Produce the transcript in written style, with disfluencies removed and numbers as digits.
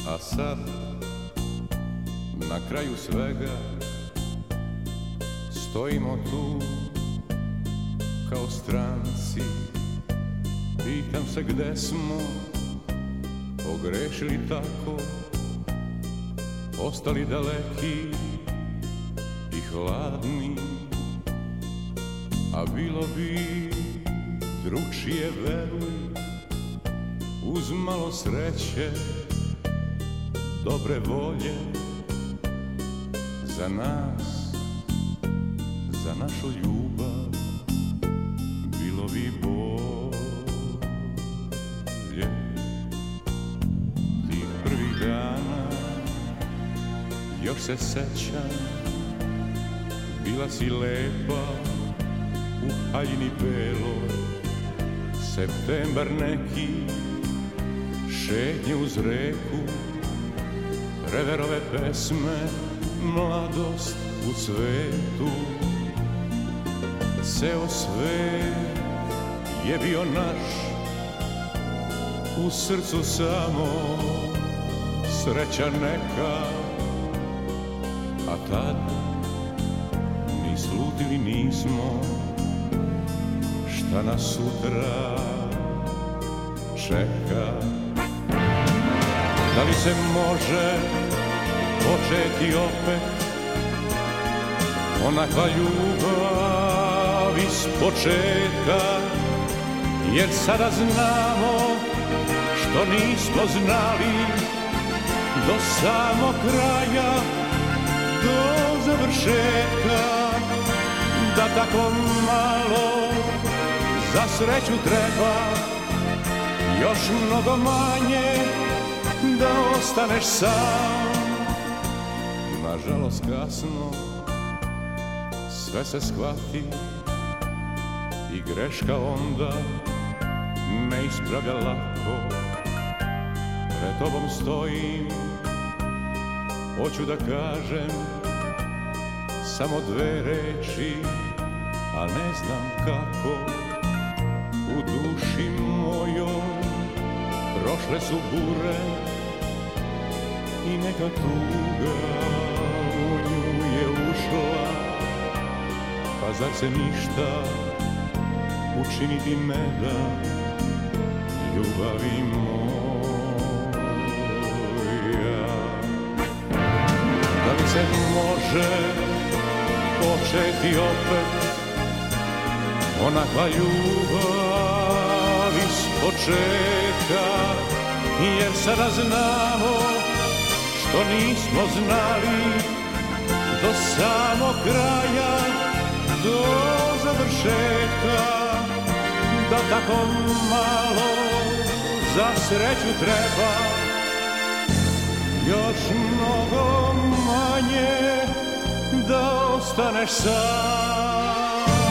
A sad, na kraju svega, stojimo tu kao stranci. Pitam se gde smo pogrešili tako, ostali daleki i hladni. A bilo bi drugčije, veruj, uz malo sreće, dobre volje za nas, za našu ljubav, bilo bi bolje. Tih prvih dana još se sećam, bila si lepa u haljini beloj. Septembar neki, šetnje uz reku, reverove pesme, mladost u cvetu. Ceo svet je bio naš, u srcu samo sreća neka. A tad ni slutili nismo šta nas sutra čeka. Da li se može početi opet onakva ljubav iz početka? Jer sada znamo što nismo znali do samog kraja, do završetka. Da tako malo za sreću treba, još mnogo manje da ostaneš sam. Nažalost kasno sve se shvati i greška onda ne ispravlja lako. Pred tobom stojim, hoću da kažem samo dve reči, a ne znam kako. U duši mojoj prošle su bure i neka tuga u nju je ušla. Pa zar se ništa učiniti ne da, ljubavi moja? Da li se može početi opet onakva ljubav iz početka? Jer sada znamo što nismo znali do samog kraja, do završetka. Da tako malo za sreću treba, još mnogo manje da ostaneš sam.